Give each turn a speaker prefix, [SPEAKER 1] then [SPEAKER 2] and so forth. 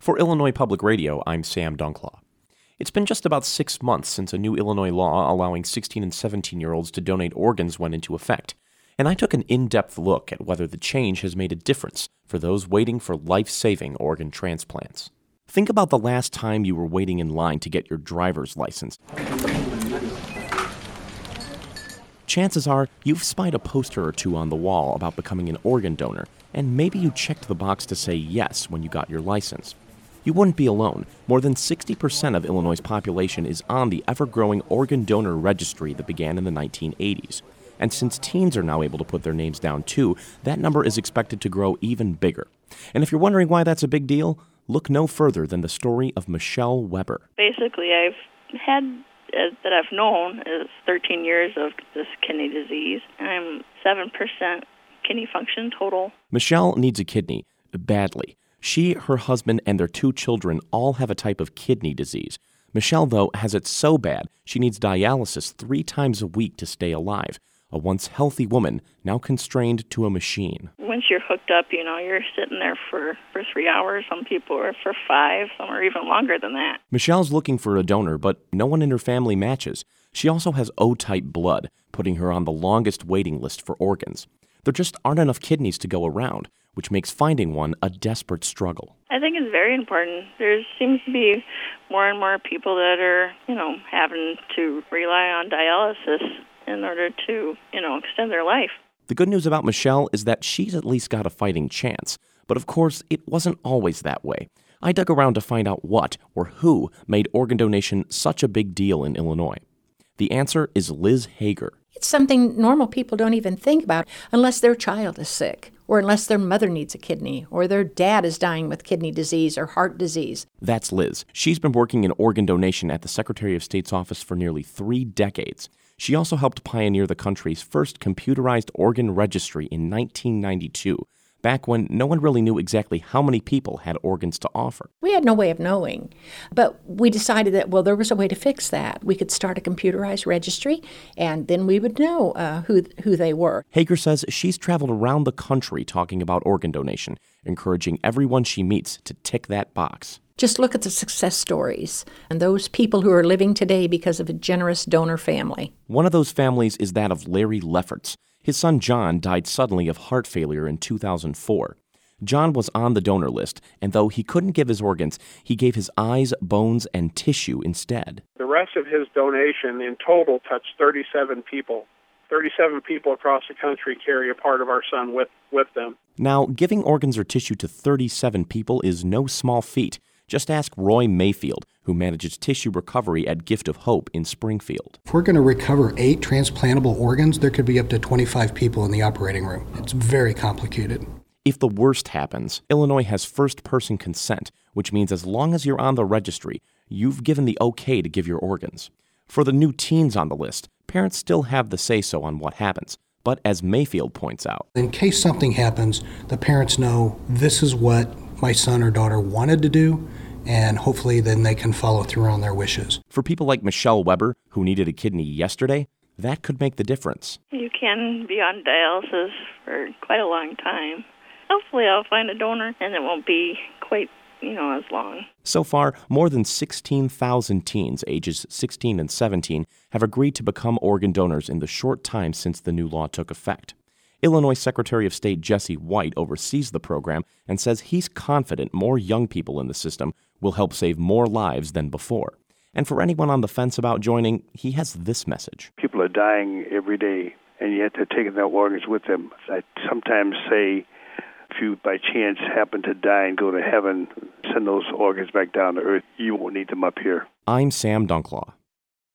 [SPEAKER 1] For Illinois Public Radio, I'm Sam Dunklaw. It's been just about 6 months since a new Illinois law allowing 16 and 17-year-olds to donate organs went into effect, and I took an in-depth look at whether the change has made a difference for those waiting for life-saving organ transplants. Think about the last time you were waiting in line to get your driver's license. Chances are you've spied a poster or two on the wall about becoming an organ donor, and maybe you checked the box to say yes when you got your license. You wouldn't be alone. More than 60% of Illinois' population is on the ever-growing organ donor registry that began in the 1980s. And since teens are now able to put their names down too, that number is expected to grow even bigger. And if you're wondering why that's a big deal, look no further than the story of Michelle Weber.
[SPEAKER 2] Basically, that I've known is 13 years of this kidney disease. I'm 7% kidney function total.
[SPEAKER 1] Michelle needs a kidney, badly. She, her husband, and their 2 children all have a type of kidney disease. Michelle, though, has it so bad she needs dialysis 3 times a week to stay alive. A once healthy woman, now constrained to a machine.
[SPEAKER 2] Once you're hooked up, you're sitting there for 3 hours. Some people are for 5, some are even longer than that.
[SPEAKER 1] Michelle's looking for a donor, but no one in her family matches. She also has O-type blood, putting her on the longest waiting list for organs. There just aren't enough kidneys to go around, which makes finding one a desperate struggle.
[SPEAKER 2] I think it's very important. There seems to be more and more people that are, having to rely on dialysis in order to, extend their life.
[SPEAKER 1] The good news about Michelle is that she's at least got a fighting chance. But of course, it wasn't always that way. I dug around to find out what or who made organ donation such a big deal in Illinois. The answer is Liz Hager.
[SPEAKER 3] It's something normal people don't even think about unless their child is sick, or unless their mother needs a kidney, or their dad is dying with kidney disease or heart disease.
[SPEAKER 1] That's Liz. She's been working in organ donation at the Secretary of State's office for nearly 3 decades. She also helped pioneer the country's first computerized organ registry in 1992, back when no one really knew exactly how many people had organs to offer.
[SPEAKER 3] We had no way of knowing, but we decided that, there was a way to fix that. We could start a computerized registry, and then we would know who they were.
[SPEAKER 1] Hager says she's traveled around the country talking about organ donation, encouraging everyone she meets to tick that box.
[SPEAKER 3] Just look at the success stories and those people who are living today because of a generous donor family.
[SPEAKER 1] One of those families is that of Larry Lefferts. His son John died suddenly of heart failure in 2004. John was on the donor list, and though he couldn't give his organs, he gave his eyes, bones, and tissue instead.
[SPEAKER 4] The rest of his donation in total touched 37 people. 37 people across the country carry a part of our son with them.
[SPEAKER 1] Now, giving organs or tissue to 37 people is no small feat. Just ask Roy Mayfield, who manages tissue recovery at Gift of Hope in Springfield.
[SPEAKER 5] If we're going to recover 8 transplantable organs, there could be up to 25 people in the operating room. It's very complicated.
[SPEAKER 1] If the worst happens, Illinois has first-person consent, which means as long as you're on the registry, you've given the okay to give your organs. For the new teens on the list, parents still have the say-so on what happens. But as Mayfield points out,
[SPEAKER 5] in case something happens, the parents know this is what my son or daughter wanted to do, and hopefully then they can follow through on their wishes.
[SPEAKER 1] For people like Michelle Weber, who needed a kidney yesterday, that could make the difference.
[SPEAKER 2] You can be on dialysis for quite a long time. Hopefully I'll find a donor, and it won't be quite, as long.
[SPEAKER 1] So far, more than 16,000 teens ages 16 and 17 have agreed to become organ donors in the short time since the new law took effect. Illinois Secretary of State Jesse White oversees the program and says he's confident more young people in the system will help save more lives than before. And for anyone on the fence about joining, he has this message.
[SPEAKER 6] People are dying every day, and yet they're taking their organs with them. I sometimes say, if you by chance happen to die and go to heaven, send those organs back down to earth. You won't need them up here.
[SPEAKER 1] I'm Sam Dunklaw.